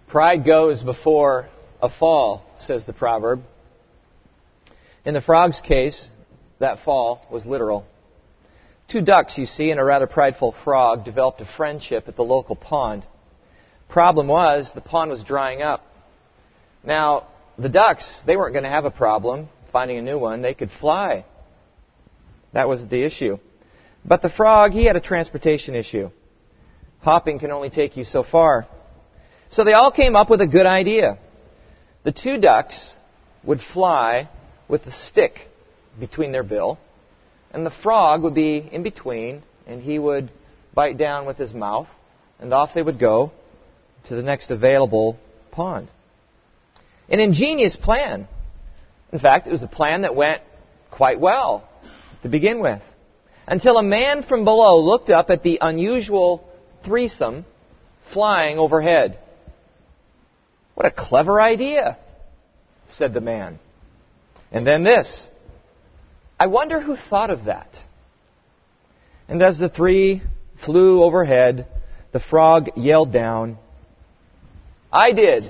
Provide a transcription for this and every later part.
Pride goes before a fall, says the proverb. In the frog's case, that fall was literal. Two ducks, you see, and a rather prideful frog developed a friendship at the local pond. Problem was, the pond was drying up. Now, the ducks, they weren't going to have a problem finding a new one. They could fly. That was the issue. But the frog, he had a transportation issue. Hopping can only take you so far. So they all came up with a good idea. The two ducks would fly with a stick between their bill, and the frog would be in between, and he would bite down with his mouth, and off they would go to the next available pond. An ingenious plan. In fact, it was a plan that went quite well to begin with, until a man from below looked up at the unusual threesome flying overhead. "What a clever idea," said the man. And then this, "I wonder who thought of that." And as the three flew overhead, the frog yelled down, "I did."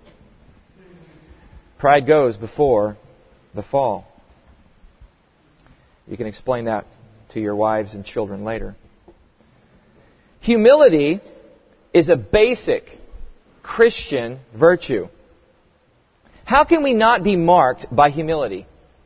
Pride goes before the fall. You can explain that to your wives and children later. Humility is a basic Christian virtue. How can we not be marked by humility?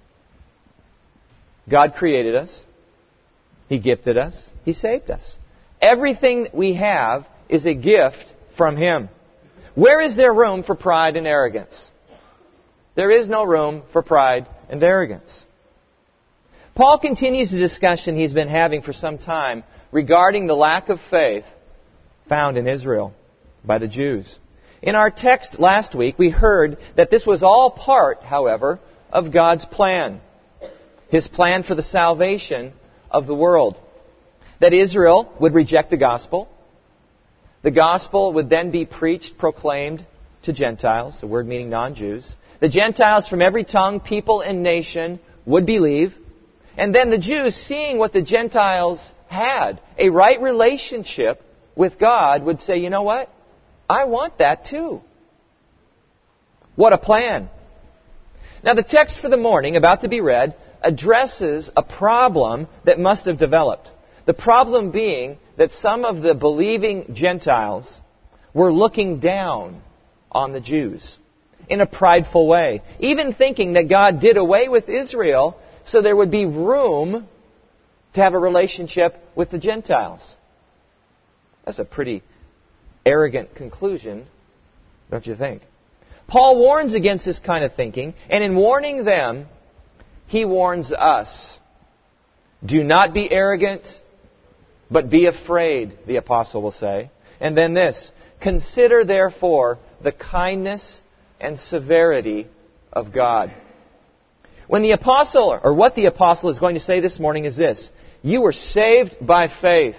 God created us. He gifted us. He saved us. Everything we have is a gift from Him. Where is there room for pride and arrogance? There is no room for pride and arrogance. Paul continues the discussion he's been having for some time regarding the lack of faith found in Israel by the Jews. In our text last week, we heard that this was all part, however, of God's plan. His plan for the salvation of the world. That Israel would reject the gospel. The gospel would then be preached, proclaimed to Gentiles, the word meaning non-Jews. The Gentiles from every tongue, people, and nation would believe. And then the Jews, seeing what the Gentiles had, a right relationship with God, would say, "You know what? I want that too." What a plan. Now the text for the morning, about to be read, addresses a problem that must have developed. The problem being that some of the believing Gentiles were looking down on the Jews in a prideful way, even thinking that God did away with Israel so there would be room to have a relationship with the Gentiles. That's a pretty arrogant conclusion, don't you think? Paul warns against this kind of thinking, and in warning them, he warns us. Do not be arrogant, but be afraid, the apostle will say. And then this, consider therefore the kindness and severity of God. When the apostle, or what the apostle is going to say this morning is this: you were saved by faith.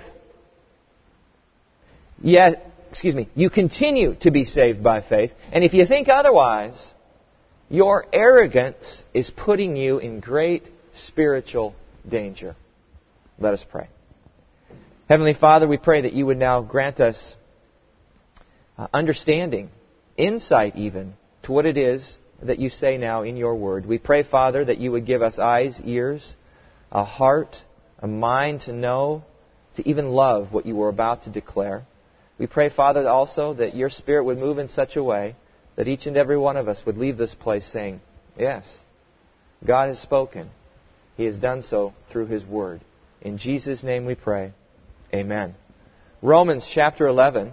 You continue to be saved by faith. And if you think otherwise, your arrogance is putting you in great spiritual danger. Let us pray. Heavenly Father, we pray that you would now grant us understanding, insight even, to what it is that you say now in your word. We pray, Father, that you would give us eyes, ears, a heart, a mind to know, to even love what you were about to declare. We pray, Father, also that your Spirit would move in such a way that each and every one of us would leave this place saying, yes, God has spoken. He has done so through His Word. In Jesus' name we pray. Amen. Romans chapter 11.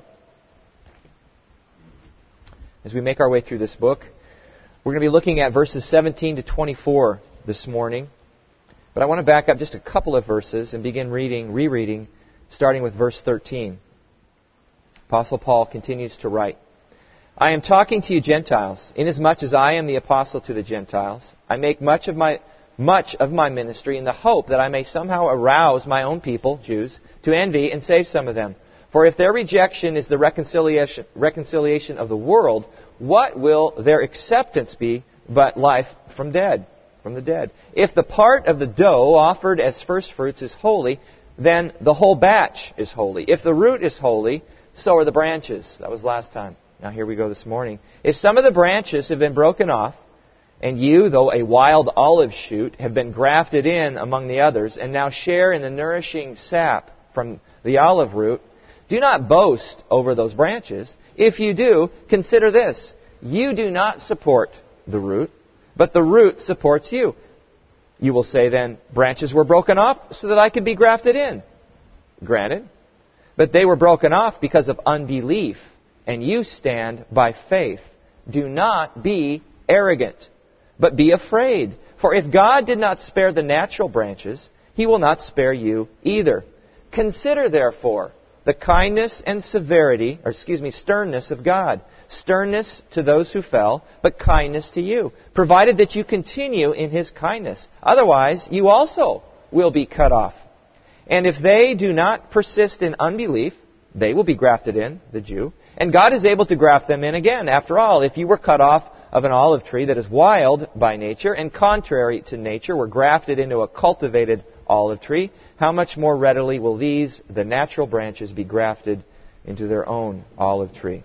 As we make our way through this book, we're going to be looking at verses 17 to 24 this morning. But I want to back up just a couple of verses and begin rereading, starting with verse 13. Apostle Paul continues to write, I am talking to you Gentiles, inasmuch as I am the apostle to the Gentiles. I make much of my ministry in the hope that I may somehow arouse my own people, Jews, to envy and save some of them. For if their rejection is the reconciliation of the world, what will their acceptance be but life from the dead? If the part of the dough offered as first fruits is holy, then the whole batch is holy. If the root is holy, so are the branches. That was last time. Now here we go this morning. If some of the branches have been broken off, and you, though a wild olive shoot, have been grafted in among the others, and now share in the nourishing sap from the olive root, do not boast over those branches. If you do, consider this. You do not support the root, but the root supports you. You will say then, branches were broken off so that I could be grafted in. Granted. But they were broken off because of unbelief, and you stand by faith. Do not be arrogant, but be afraid. For if God did not spare the natural branches, He will not spare you either. Consider, therefore, the kindness and sternness of God. Sternness to those who fell, but kindness to you, provided that you continue in His kindness. Otherwise, you also will be cut off. And if they do not persist in unbelief, they will be grafted in, the Jew, and God is able to graft them in again. After all, if you were cut off of an olive tree that is wild by nature and contrary to nature, were grafted into a cultivated olive tree, how much more readily will these, the natural branches, be grafted into their own olive tree?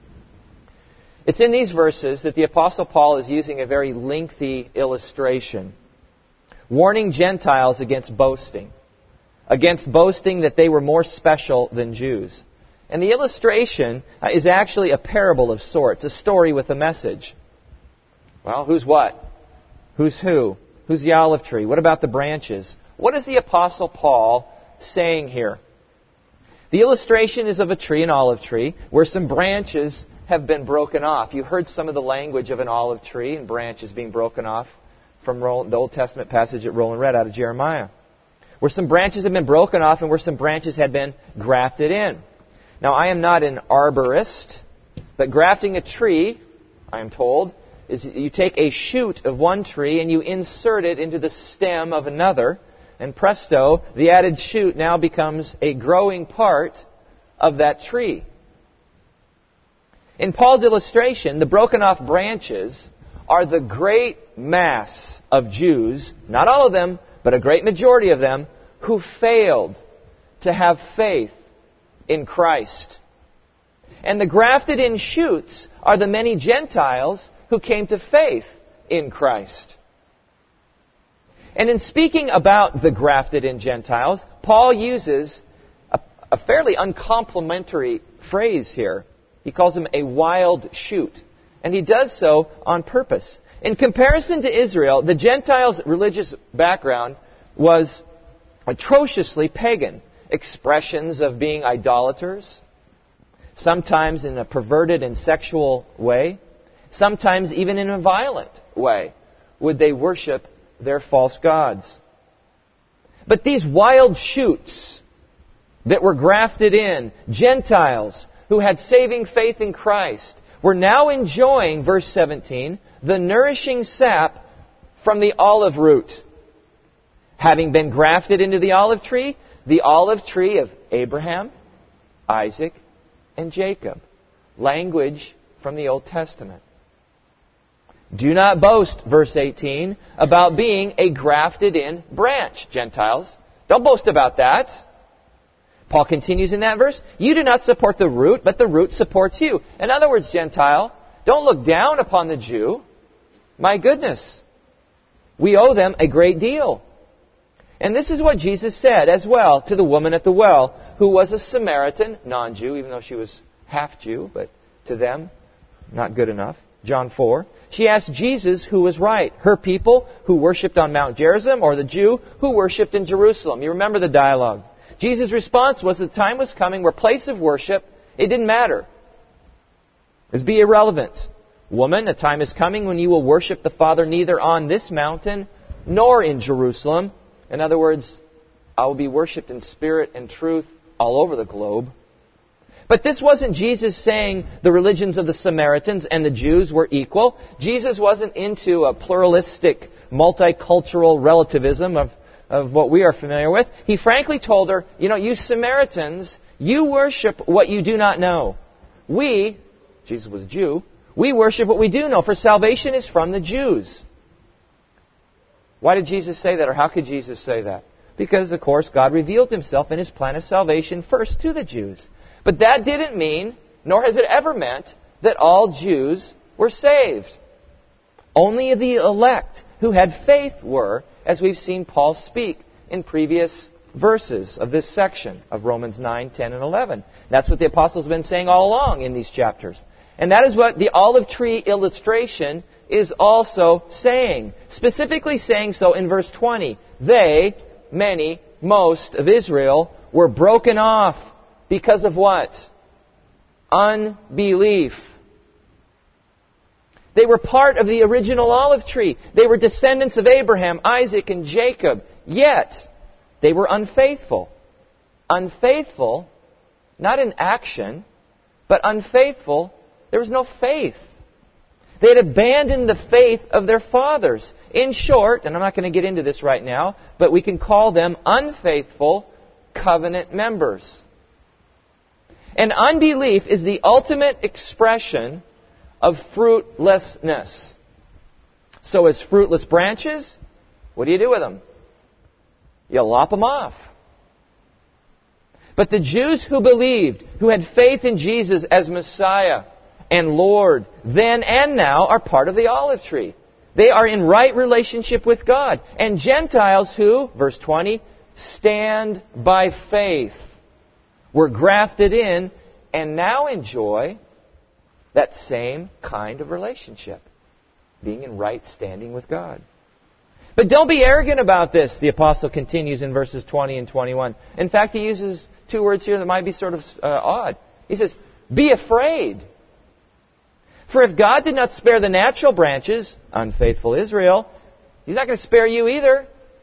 It's in these verses that the Apostle Paul is using a very lengthy illustration, warning Gentiles against boasting that they were more special than Jews. And the illustration is actually a parable of sorts, a story with a message. Well, who's what? Who's who? Who's the olive tree? What about the branches? What is the Apostle Paul saying here? The illustration is of a tree, an olive tree, where some branches have been broken off. You heard some of the language of an olive tree and branches being broken off from the Old Testament passage that Roland read out of Jeremiah. Where some branches have been broken off and where some branches had been grafted in. Now, I am not an arborist, but grafting a tree, I am told, is you take a shoot of one tree and you insert it into the stem of another, and presto, the added shoot now becomes a growing part of that tree. In Paul's illustration, the broken off branches are the great mass of Jews, not all of them, but a great majority of them, who failed to have faith in Christ. And the grafted in shoots are the many Gentiles who came to faith in Christ. And in speaking about the grafted in Gentiles, Paul uses a fairly uncomplimentary phrase here. He calls them a wild shoot. And he does so on purpose. In comparison to Israel, the Gentiles' religious background was atrociously pagan. Expressions of being idolaters, sometimes in a perverted and sexual way, sometimes even in a violent way, would they worship their false gods. But these wild shoots that were grafted in, Gentiles who had saving faith in Christ, were now enjoying, verse 17, the nourishing sap from the olive root. Having been grafted into the olive tree of Abraham, Isaac, and Jacob. Language from the Old Testament. Do not boast, verse 18, about being a grafted in branch, Gentiles. Don't boast about that. Paul continues in that verse, you do not support the root, but the root supports you. In other words, Gentile, don't look down upon the Jew. My goodness, we owe them a great deal. And this is what Jesus said as well to the woman at the well, who was a Samaritan, non-Jew, even though she was half Jew, but to them, not good enough. John 4. She asked Jesus who was right, her people who worshipped on Mount Gerizim or the Jew who worshipped in Jerusalem. You remember the dialogue. Jesus' response was the time was coming where place of worship, it didn't matter. It would be irrelevant. Woman, a time is coming when you will worship the Father neither on this mountain nor in Jerusalem. In other words, I will be worshipped in spirit and truth all over the globe. But this wasn't Jesus saying the religions of the Samaritans and the Jews were equal. Jesus wasn't into a pluralistic, multicultural relativism of what we are familiar with. He frankly told her, you Samaritans, you worship what you do not know. We, Jesus was a Jew, we worship what we do know, for salvation is from the Jews. Why did Jesus say that, or how could Jesus say that? Because, of course, God revealed Himself in His plan of salvation first to the Jews. But that didn't mean, nor has it ever meant, that all Jews were saved. Only the elect who had faith were, as we've seen Paul speak in previous verses of this section of Romans 9, 10, and 11. That's what the apostles have been saying all along in these chapters. And that is what the olive tree illustration is also saying. Specifically saying so in verse 20. They, many, most of Israel, were broken off because of what? Unbelief. They were part of the original olive tree. They were descendants of Abraham, Isaac, and Jacob. Yet, they were unfaithful. Unfaithful, not in action, but unfaithful. There was no faith. They had abandoned the faith of their fathers. In short, and I'm not going to get into this right now, but we can call them unfaithful covenant members. And unbelief is the ultimate expression of fruitlessness. So as fruitless branches, what do you do with them? You lop them off. But the Jews who believed, who had faith in Jesus as Messiah and Lord, then and now are part of the olive tree. They are in right relationship with God. And Gentiles who, verse 20, stand by faith, were grafted in and now enjoy that same kind of relationship, being in right standing with God. But don't be arrogant about this, the apostle continues in verses 20 and 21. In fact, he uses two words here that might be sort of odd. He says, be afraid. For if God did not spare the natural branches, unfaithful Israel, He's not going to spare you either.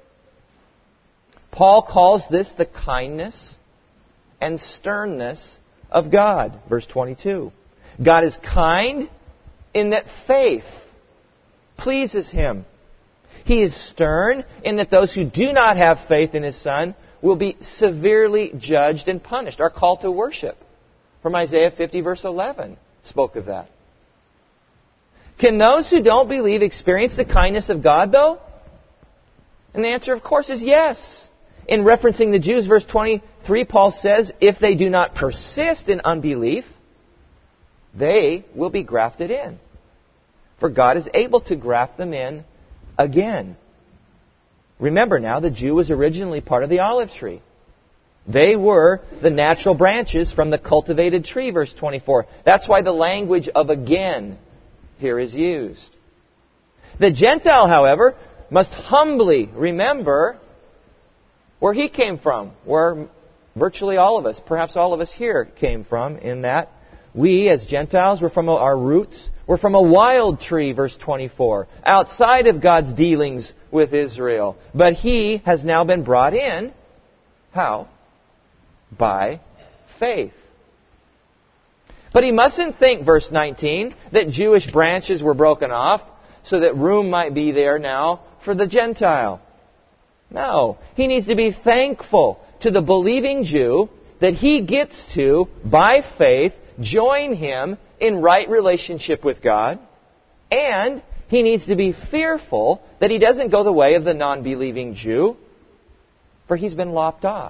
Paul calls this the kindness and sternness of God. Verse 22. God is kind in that faith pleases Him. He is stern in that those who do not have faith in His Son will be severely judged and punished. Our call to worship from Isaiah 50 verse 11 spoke of that. Can those who don't believe experience the kindness of God, though? And the answer, of course, is yes. In referencing the Jews, verse 23, Paul says, if they do not persist in unbelief, they will be grafted in. For God is able to graft them in again. Remember now, the Jew was originally part of the olive tree. They were the natural branches from the cultivated tree, verse 24. That's why the language of again here is used. The Gentile, however, must humbly remember where he came from, where virtually all of us, perhaps all of us here, came from, in that we as Gentiles were from our roots. We're from a wild tree, verse 24, outside of God's dealings with Israel. But He has now been brought in. How? By faith. But he mustn't think, verse 19, that Jewish branches were broken off so that room might be there now for the Gentile. No. He needs to be thankful to the believing Jew that he gets to, by faith, join him in right relationship with God. And he needs to be fearful that he doesn't go the way of the non-believing Jew, for he's been lopped off.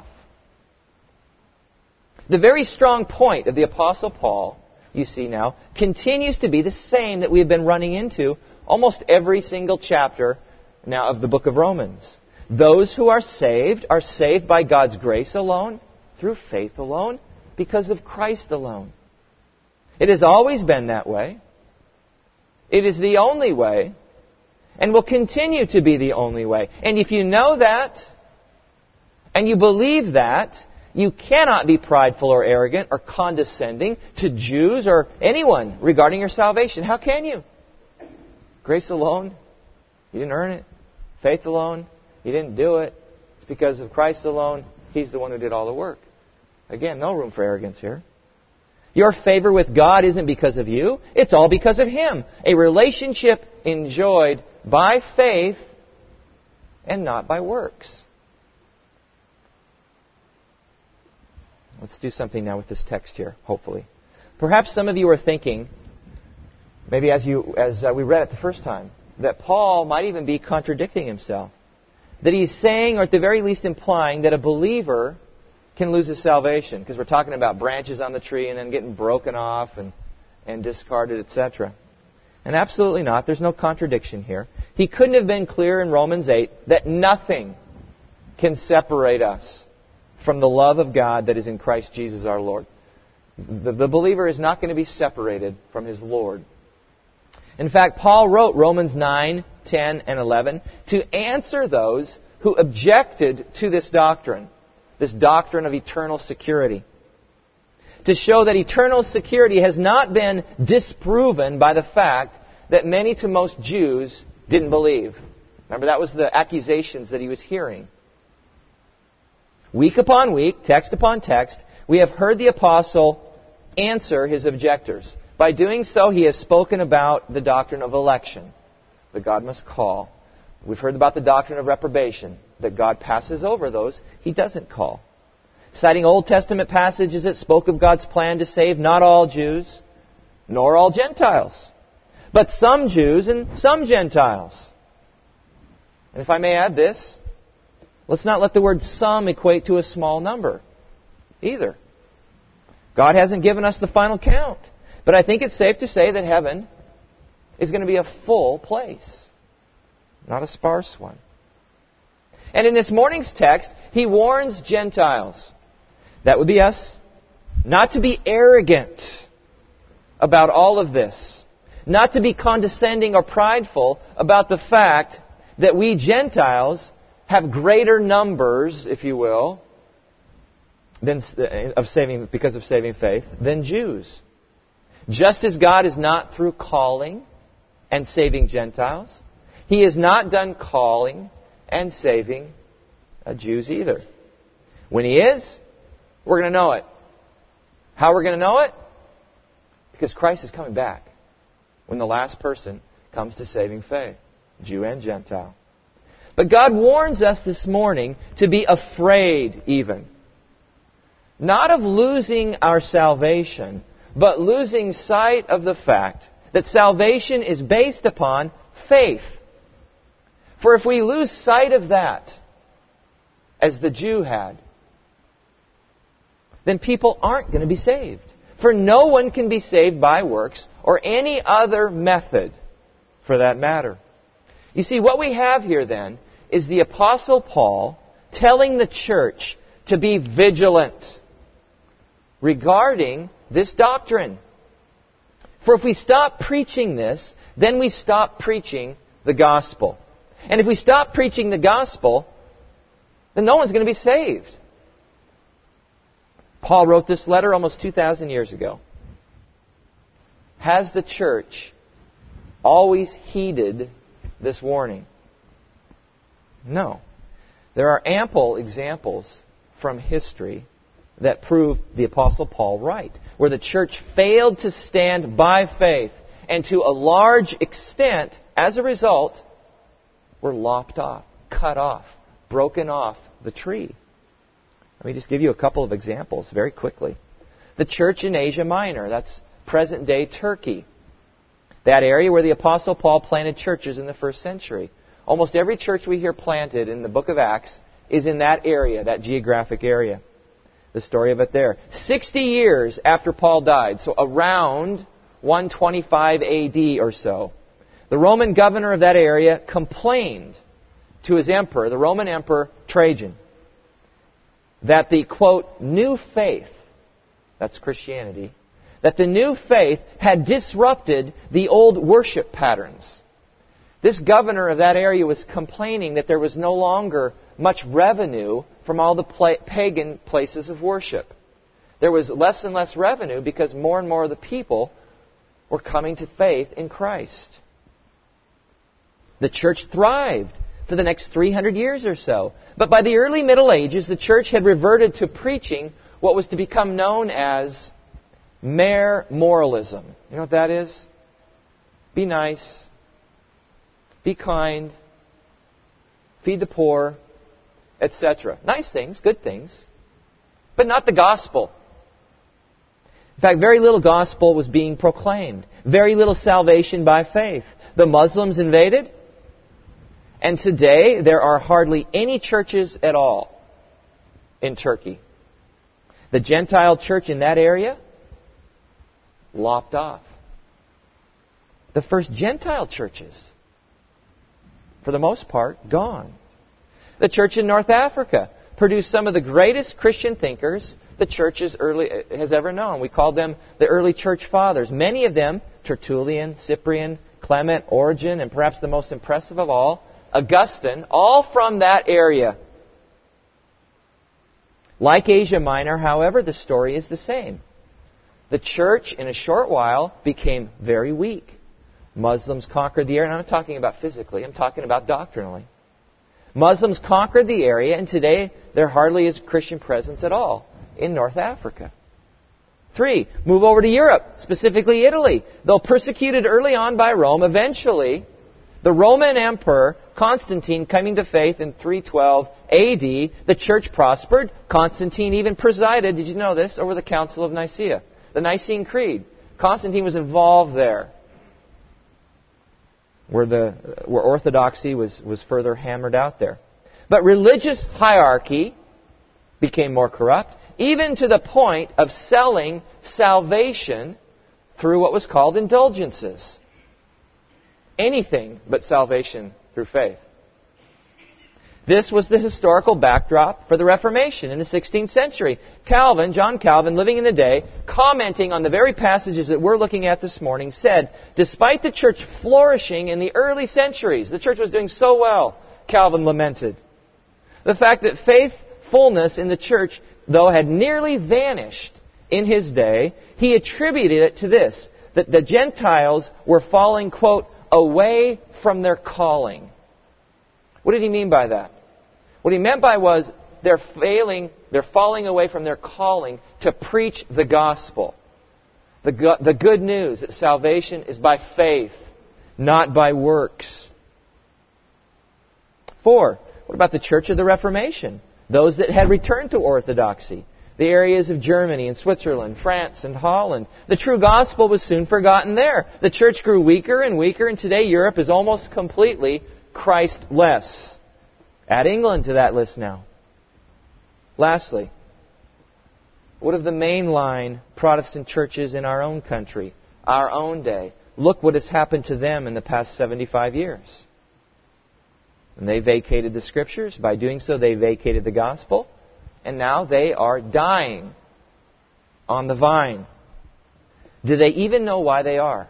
The very strong point of the Apostle Paul, you see now, continues to be the same that we have been running into almost every single chapter now of the book of Romans. Those who are saved by God's grace alone, through faith alone, because of Christ alone. It has always been that way. It is the only way, and will continue to be the only way. And if you know that, and you believe that, you cannot be prideful or arrogant or condescending to Jews or anyone regarding your salvation. How can you? Grace alone. You didn't earn it. Faith alone. You didn't do it. It's because of Christ alone. He's the one who did all the work. Again, no room for arrogance here. Your favor with God isn't because of you. It's all because of Him. A relationship enjoyed by faith and not by works. Let's do something now with this text here, hopefully. Perhaps some of you are thinking, maybe as we read it the first time, that Paul might even be contradicting himself. That he's saying, or at the very least implying, that a believer can lose his salvation. Because we're talking about branches on the tree and then getting broken off and discarded, etc. And absolutely not. There's no contradiction here. He couldn't have been clearer in Romans 8 that nothing can separate us from the love of God that is in Christ Jesus our Lord. The believer is not going to be separated from his Lord. In fact, Paul wrote Romans 9, 10, and 11 to answer those who objected to this doctrine of eternal security. To show that eternal security has not been disproven by the fact that many to most Jews didn't believe. Remember, that was the accusations that he was hearing. Week upon week, text upon text, we have heard the apostle answer his objectors. By doing so, he has spoken about the doctrine of election, that God must call. We've heard about the doctrine of reprobation, that God passes over those he doesn't call. Citing Old Testament passages that spoke of God's plan to save not all Jews, nor all Gentiles, but some Jews and some Gentiles. And if I may add this, let's not let the word some equate to a small number either. God hasn't given us the final count. But I think it's safe to say that heaven is going to be a full place, not a sparse one. And in this morning's text, he warns Gentiles, that would be us, not to be arrogant about all of this, not to be condescending or prideful about the fact that we Gentiles have greater numbers, if you will, because of saving faith, than Jews. Just as God is not through calling and saving Gentiles, He is not done calling and saving Jews either. When He is, we're going to know it. How we're going to know it? Because Christ is coming back when the last person comes to saving faith, Jew and Gentile. But God warns us this morning to be afraid even. Not of losing our salvation, but losing sight of the fact that salvation is based upon faith. For if we lose sight of that, as the Jew had, then people aren't going to be saved. For no one can be saved by works or any other method for that matter. You see, what we have here then is the Apostle Paul telling the church to be vigilant regarding this doctrine. For if we stop preaching this, then we stop preaching the gospel. And if we stop preaching the gospel, then no one's going to be saved. Paul wrote this letter almost 2,000 years ago. Has the church always heeded this warning? No. There are ample examples from history that prove the Apostle Paul right, where the church failed to stand by faith, and to a large extent, as a result, were lopped off, cut off, broken off the tree. Let me just give you a couple of examples very quickly. The church in Asia Minor, that's present-day Turkey. That area where the Apostle Paul planted churches in the first century. Almost every church we hear planted in the book of Acts is in that area, that geographic area. The story of it there. 60 years after Paul died, so around 125 AD or so, the Roman governor of that area complained to his emperor, the Roman Emperor Trajan, that the, quote, new faith, that's Christianity, that the new faith had disrupted the old worship patterns. This governor of that area was complaining that there was no longer much revenue from all the pagan places of worship. There was less and less revenue because more and more of the people were coming to faith in Christ. The church thrived for the next 300 years or so. But by the early Middle Ages, the church had reverted to preaching what was to become known as mere moralism. You know what that is? Be nice. Be kind. Feed the poor. Etc. Nice things, good things. But not the gospel. In fact, very little gospel was being proclaimed. Very little salvation by faith. The Muslims invaded. And today, there are hardly any churches at all in Turkey. The Gentile church in that area lopped off. the first Gentile churches, for the most part, gone. The church in North Africa produced some of the greatest Christian thinkers the church has ever known. We call them the early church fathers. Many of them, Tertullian, Cyprian, Clement, Origen, and perhaps the most impressive of all, Augustine, all from that area. Like Asia Minor, however, the story is the same. The church, in a short while, became very weak. Muslims conquered the area, and I'm not talking about physically, I'm talking about doctrinally. Muslims conquered the area, and today there hardly is Christian presence at all in North Africa. 3, move over to Europe, specifically Italy. Though persecuted early on by Rome, eventually the Roman Emperor Constantine coming to faith in 312 AD, the church prospered. Constantine even presided, did you know this, over the Council of Nicaea, the Nicene Creed. Constantine was involved there, where orthodoxy was further hammered out there. But religious hierarchy became more corrupt, even to the point of selling salvation through what was called indulgences. Anything but salvation through faith. This was the historical backdrop for the Reformation in the 16th century. John Calvin, living in the day, commenting on the very passages that we're looking at this morning, said, despite the church flourishing in the early centuries, the church was doing so well, Calvin lamented. The fact that faithfulness in the church, though, had nearly vanished in his day, he attributed it to this, that the Gentiles were falling, quote, away from their calling. What did he mean by that? What he meant by was they're falling away from their calling to preach the gospel. The good news that salvation is by faith, not by works. 4, what about the Church of the Reformation? Those that had returned to orthodoxy. The areas of Germany and Switzerland, France and Holland. The true gospel was soon forgotten there. The church grew weaker and weaker, and today Europe is almost completely Christ-less. Add England to that list now. Lastly, what of the mainline Protestant churches in our own country, our own day? Look what has happened to them in the past 75 years. And they vacated the Scriptures. By doing so, they vacated the gospel. And now they are dying on the vine. Do they even know why they are?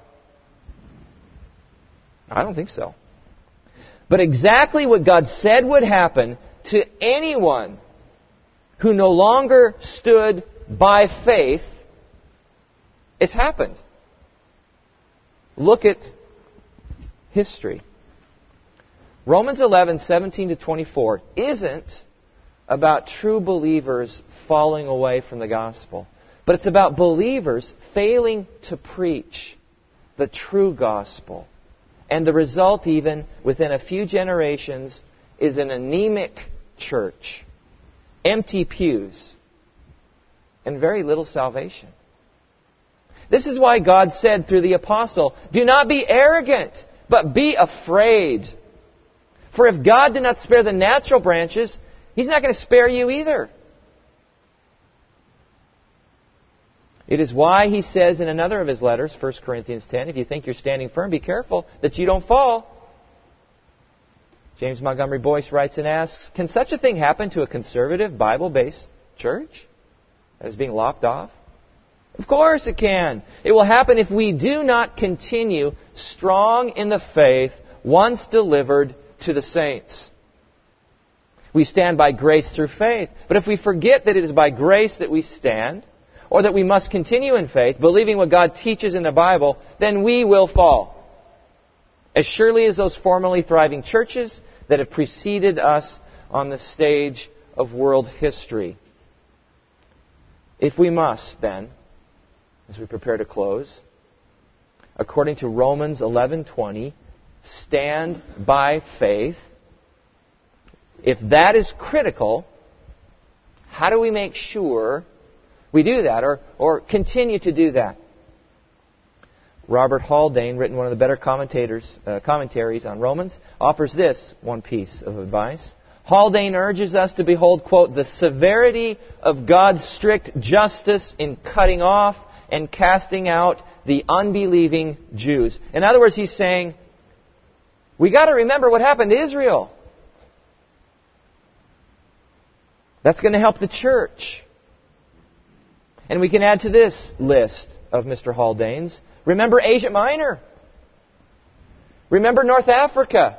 I don't think so. But exactly what God said would happen to anyone who no longer stood by faith, it's happened. Look at history. Romans 11:17-24 isn't about true believers falling away from the gospel, but it's about believers failing to preach the true gospel. And the result, even within a few generations, is an anemic church, empty pews, and very little salvation. This is why God said through the apostle, do not be arrogant, but be afraid. For if God did not spare the natural branches, He's not going to spare you either. It is why he says in another of his letters, 1 Corinthians 10, if you think you're standing firm, be careful that you don't fall. James Montgomery Boyce writes and asks, can such a thing happen to a conservative, Bible-based church that is being lopped off? Of course it can. It will happen if we do not continue strong in the faith once delivered to the saints. We stand by grace through faith. But if we forget that it is by grace that we stand, or that we must continue in faith, believing what God teaches in the Bible, then we will fall. As surely as those formerly thriving churches that have preceded us on the stage of world history. If we must, then, as we prepare to close, according to Romans 11:20, stand by faith. If that is critical, how do we make sure we do that or continue to do that? Robert Haldane, written one of the better commentaries on Romans, offers this one piece of advice. Haldane urges us to behold, quote, the severity of God's strict justice in cutting off and casting out the unbelieving Jews. In other words, he's saying, we got to remember what happened to Israel. That's going to help the church. And we can add to this list of Mr. Haldane's. Remember Asia Minor. Remember North Africa.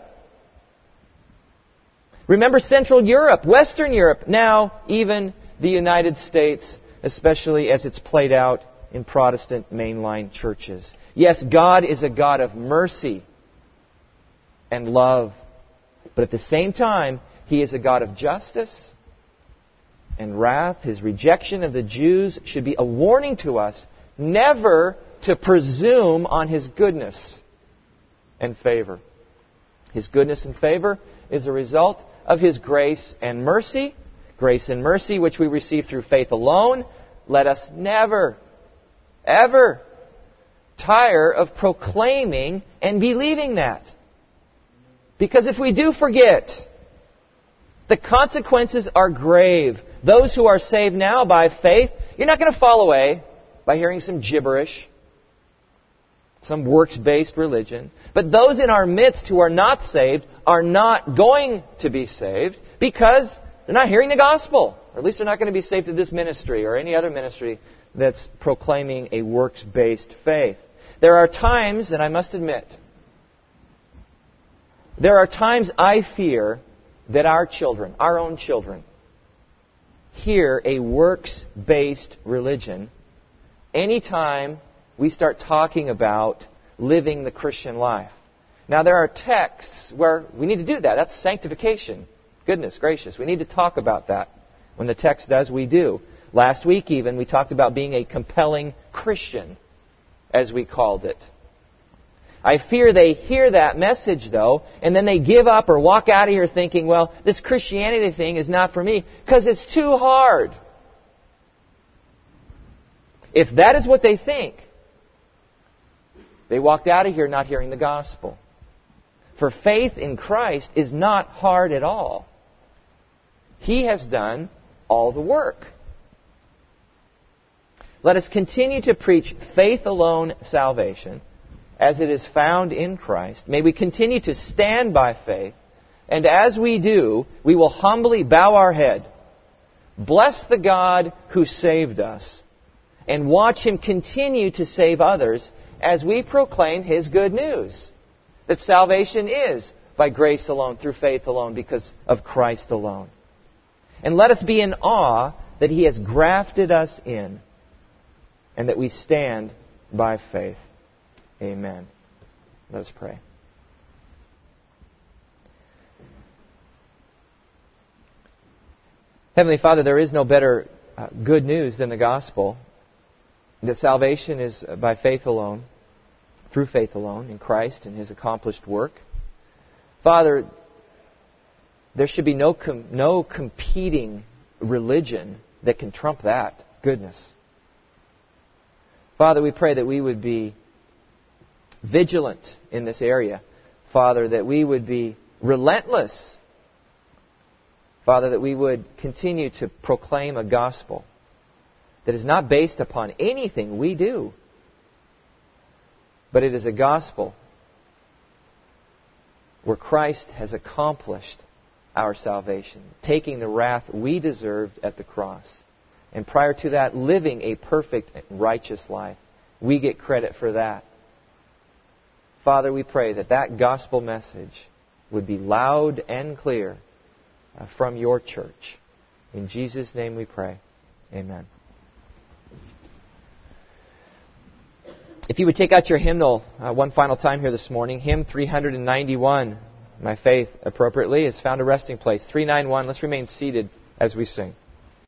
Remember Central Europe, Western Europe, now even the United States, especially as it's played out in Protestant mainline churches. Yes, God is a God of mercy and love, but at the same time, He is a God of justice and wrath. His rejection of the Jews should be a warning to us never to presume on His goodness and favor. His goodness and favor is a result of His grace and mercy which we receive through faith alone. Let us never, ever tire of proclaiming and believing that. Because if we do forget, the consequences are grave. Those who are saved now by faith, you're not going to fall away by hearing some gibberish, some works-based religion. But those in our midst who are not saved are not going to be saved because they're not hearing the gospel. Or at least they're not going to be saved through this ministry or any other ministry that's proclaiming a works-based faith. There are times, and I must admit, there are times I fear that our children, our own children, hear a works-based religion anytime we start talking about living the Christian life. Now, there are texts where we need to do that. That's sanctification. Goodness gracious. We need to talk about that. When the text does, we do. Last week even, we talked about being a compelling Christian, as we called it. I fear they hear that message, though, and then they give up or walk out of here thinking, well, this Christianity thing is not for me, because it's too hard. If that is what they think, they walked out of here not hearing the gospel. For faith in Christ is not hard at all. He has done all the work. Let us continue to preach faith alone salvation as it is found in Christ. May we continue to stand by faith, and as we do, we will humbly bow our head, bless the God who saved us, and watch Him continue to save others as we proclaim His good news, that salvation is by grace alone, through faith alone, because of Christ alone. And let us be in awe that He has grafted us in, and that we stand by faith. Amen. Let us pray. Heavenly Father, there is no better good news than the gospel, that salvation is by faith alone, through faith alone, in Christ and His accomplished work. Father, there should be no competing religion that can trump that goodness. Father, we pray that we would be vigilant in this area. Father, that we would be relentless. Father, that we would continue to proclaim a gospel that is not based upon anything we do, but it is a gospel where Christ has accomplished our salvation, taking the wrath we deserved at the cross. And prior to that, living a perfect and righteous life. We get credit for that. Father, we pray that that gospel message would be loud and clear from Your church. In Jesus' name we pray. Amen. If you would take out your hymnal one final time here this morning, hymn 391, My Faith, appropriately, has found a resting place. 391, let's remain seated as we sing.